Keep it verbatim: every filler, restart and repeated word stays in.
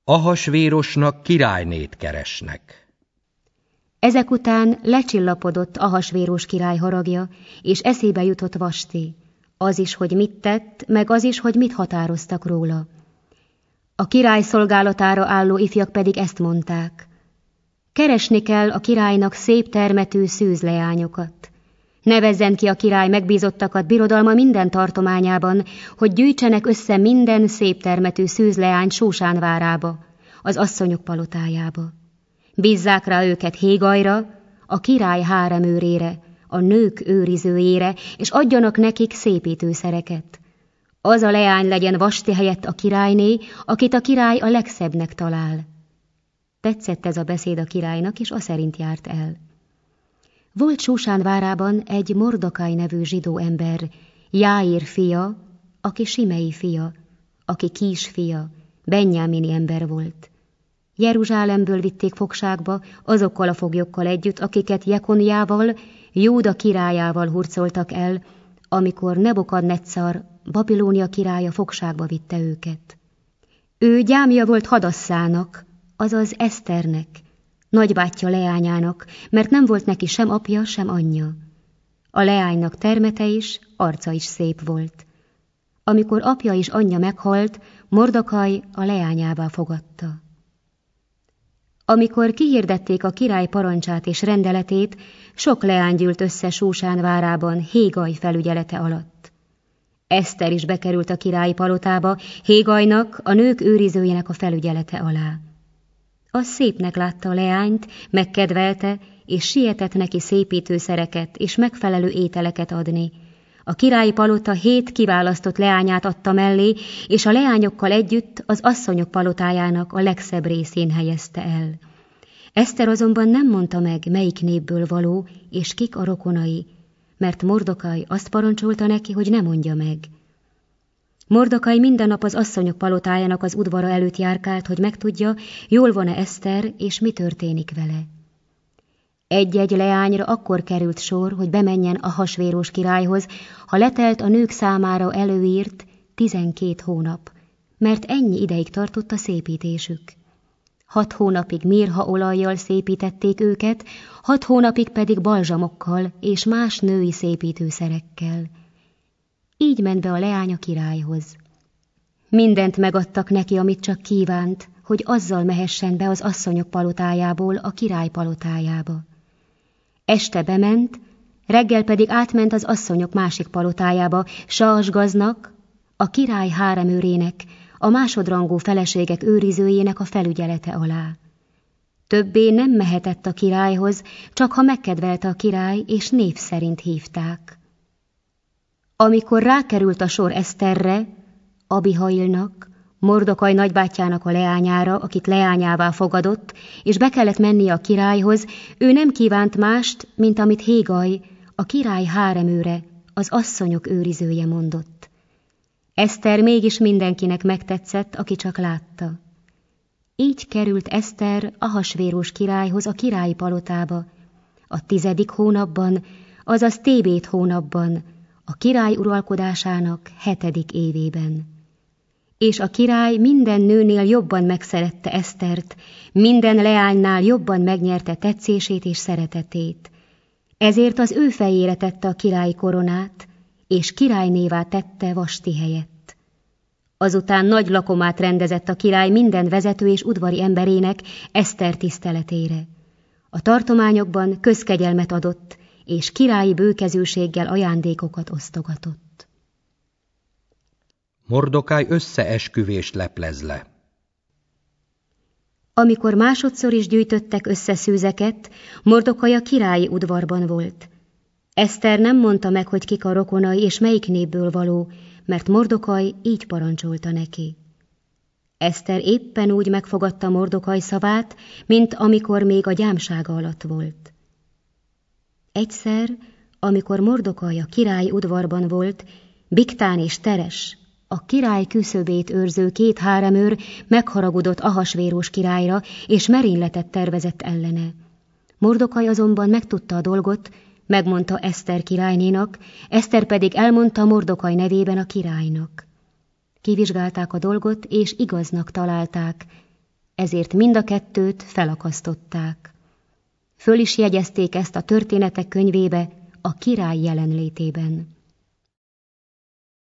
Ahasvérosnak királynét keresnek. Ezek után lecsillapodott Ahasvéros király haragja, és eszébe jutott Vasti, az is, hogy mit tett, meg az is, hogy mit határoztak róla. A király szolgálatára álló ifjak pedig ezt mondták: keresni kell a királynak szép termetű szűzleányokat. Nevezzen ki a király megbízottakat birodalma minden tartományában, hogy gyűjtsenek össze minden szép termetű szűzleányt Súsán várába, az asszonyok palotájába. Bízzák rá őket Hégajra, a király háremőrére, a nők őrizőjére, és adjanak nekik szépítőszereket. Az a leány legyen Vasti helyett a királyné, akit a király a legszebbnek talál. Tetszett ez a beszéd a királynak, és aszerint járt el. Volt Súsán várában egy Mordokai nevű zsidó ember, Jáír fia, aki Simei fia, aki Kís fia, Benjámini ember volt. Jeruzsálemből vitték fogságba azokkal a foglyokkal együtt, akiket Jekonjával, Júda királyával hurcoltak el, amikor Nebukadneccar, Babilónia királya fogságba vitte őket. Ő gyámja volt Hadasszának, azaz Eszternek, nagybátyja leányának, mert nem volt neki sem apja, sem anyja. A leánynak termete is, arca is szép volt. Amikor apja és anyja meghalt, Mordokai a leányává fogadta. Amikor kihirdették a király parancsát és rendeletét, sok leány gyűlt össze Súsán várában Hégaj felügyelete alatt. Eszter is bekerült a királyi palotába, Hégajnak, a nők őrizőjének a felügyelete alá. Az szépnek látta a leányt, megkedvelte, és sietett neki szépítőszereket és megfelelő ételeket adni. A királyi palota hét kiválasztott leányát adta mellé, és a leányokkal együtt az asszonyok palotájának a legszebb részén helyezte el. Eszter azonban nem mondta meg, melyik népből való, és kik a rokonai, mert Mordokai azt parancsolta neki, hogy ne mondja meg. Mordokai minden nap az asszonyok palotájának az udvara előtt járkált, hogy megtudja, jól van-e Eszter, és mi történik vele. Egy-egy leányra akkor került sor, hogy bemenjen Ahasvéros királyhoz, ha letelt a nők számára előírt tizenkét hónap, mert ennyi ideig tartott a szépítésük. Hat hónapig mirhaolajjal szépítették őket, hat hónapig pedig balzsamokkal és más női szépítőszerekkel. Így ment be a leány a királyhoz. Mindent megadtak neki, amit csak kívánt, hogy azzal mehessen be az asszonyok palotájából a király palotájába. Este bement, reggel pedig átment az asszonyok másik palotájába, Saasgaznak, a király háremőrének, a másodrangú feleségek őrizőjének a felügyelete alá. Többé nem mehetett a királyhoz, csak ha megkedvelte a király, és név szerint hívták. Amikor rákerült a sor Eszterre, Abihailnak, Mordokai nagybátyjának a leányára, akit leányává fogadott, és be kellett mennie a királyhoz, ő nem kívánt mást, mint amit Hégaj, a király háremőre, az asszonyok őrizője mondott. Eszter mégis mindenkinek megtetszett, aki csak látta. Így került Eszter Ahasvéros királyhoz a királyi palotába, a tizedik hónapban, azaz Tébét hónapban, a király uralkodásának hetedik évében. És a király minden nőnél jobban megszerette Esztert, minden leánynál jobban megnyerte tetszését és szeretetét. Ezért az ő fejére tette a királyi koronát, és királynévá tette Vasti helyett. Azután nagy lakomát rendezett a király minden vezető és udvari emberének Eszter tiszteletére. A tartományokban közkegyelmet adott, és királyi bőkezűséggel ajándékokat osztogatott. Mordokai összeesküvést leplez le. Amikor másodszor is gyűjtöttek össze szűzeket, Mordokai a királyi udvarban volt. Eszter nem mondta meg, hogy kik a rokonai és melyik népből való, mert Mordokai így parancsolta neki. Eszter éppen úgy megfogadta Mordokai szavát, mint amikor még a gyámsága alatt volt. Egyszer, amikor Mordokai a királyi udvarban volt, Bigtán és Teres, a király küszöbét őrző két háremőr megharagudott Ahasvéros királyra, és merényletet tervezett ellene. Mordokai azonban megtudta a dolgot, megmondta Eszter királynénak, Eszter pedig elmondta Mordokai nevében a királynak. Kivizsgálták a dolgot, és igaznak találták, ezért mind a kettőt felakasztották. Föl is jegyezték ezt a történetek könyvébe a király jelenlétében.